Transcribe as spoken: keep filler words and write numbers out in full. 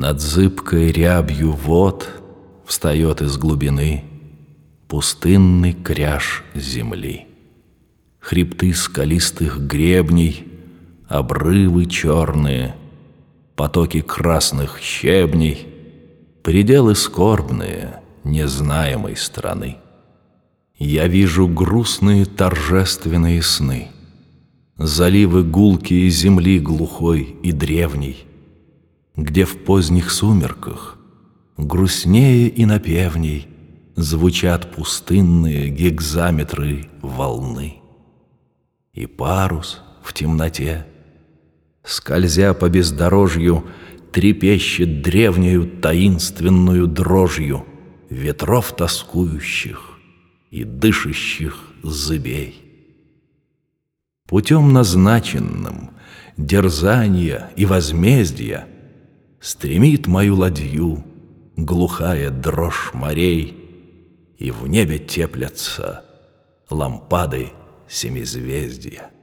Над зыбкой рябью вод встает из глубины пустынный кряж земли. Хребты скалистых гребней, обрывы черные, потоки красных щебней, пределы скорбные незнаемой страны. Я вижу грустные торжественные сны, заливы гулкие земли глухой и древней, где в поздних сумерках грустнее и напевней звучат пустынные гекзаметры волны. И парус в темноте, скользя по бездорожью, трепещет древнею таинственную дрожью ветров тоскующих и дышащих зыбей. Путем назначенным дерзания и возмездия стремит мою ладью глухая дрожь морей, и в небе теплятся лампады семизвездия.